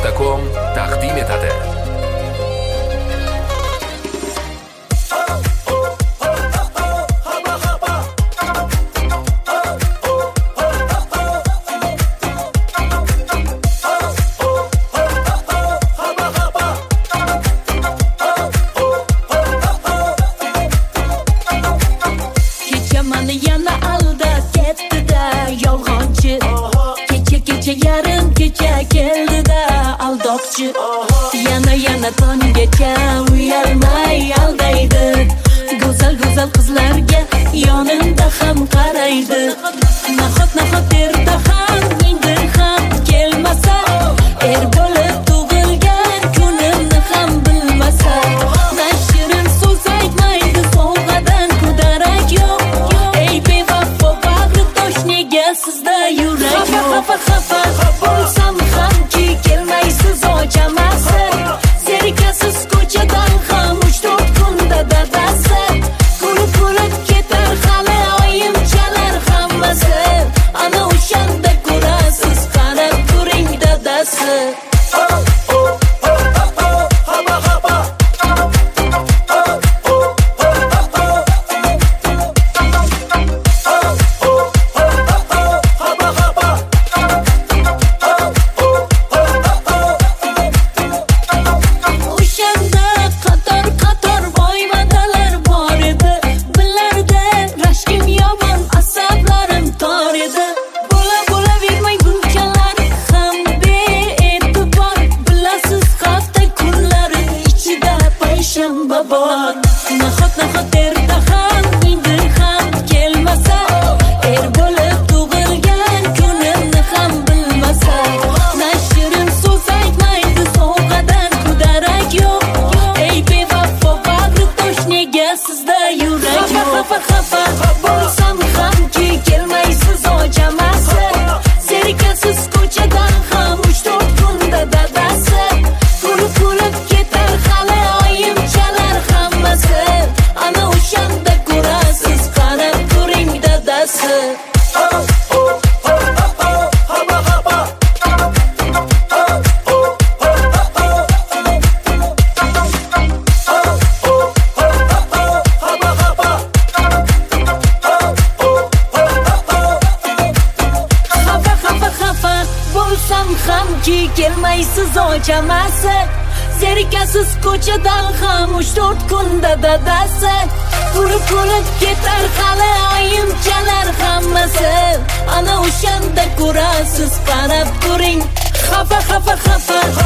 Moda.com taqdim etadi. Yana tonggacha uyalmay aldaydi. Go'zal qizlarga yonimda ham qaraydi. Nahot erta ham endi ham kelmasa, er bo'lib tug'ilgan kunimni ham bilmasa, nashirin so'z aytmaydi, sovg'adan kudarak yo'q. Ey bevafo bag'ritosh, nega sizda yurak yo'q? Xafa bo'lsam hamki kelmaysiz ochamasi. Zerikasiz ko'chadan ham 3-4 kunda dadasi. Kulib ketar hali oyim chalar hammasi. Ana o'shanda ko'rasiz, qarab turing dadasi. Nahot erta ham endi ham kelmasa, er bo'lib tug'ilgan kunimni ham bilmasa, nashirin so'z aytmaydi, sovg'adan kudarak yo'q. Ey bevafo bag'ritosh, nega sizda yurak yo'q? Xafa bo'lsam hamki kelmaysiz ochamasi. Zerikasiz ko'chadan ham 3-4 kunda dadasi. Kulib ketar hali oyim chalar hammasi. Ana o'shanda ko'rasiz, qarab turing dadasi. Xafa bo'lsam hamki kelmaysiz ochamasi. Zerikasiz ko'chadan ham 3-4 kunda dadasi. Kulib ketar hali oyim chalar hammasi. Ana o'shanda ko'rasiz, qarab turing. Xafa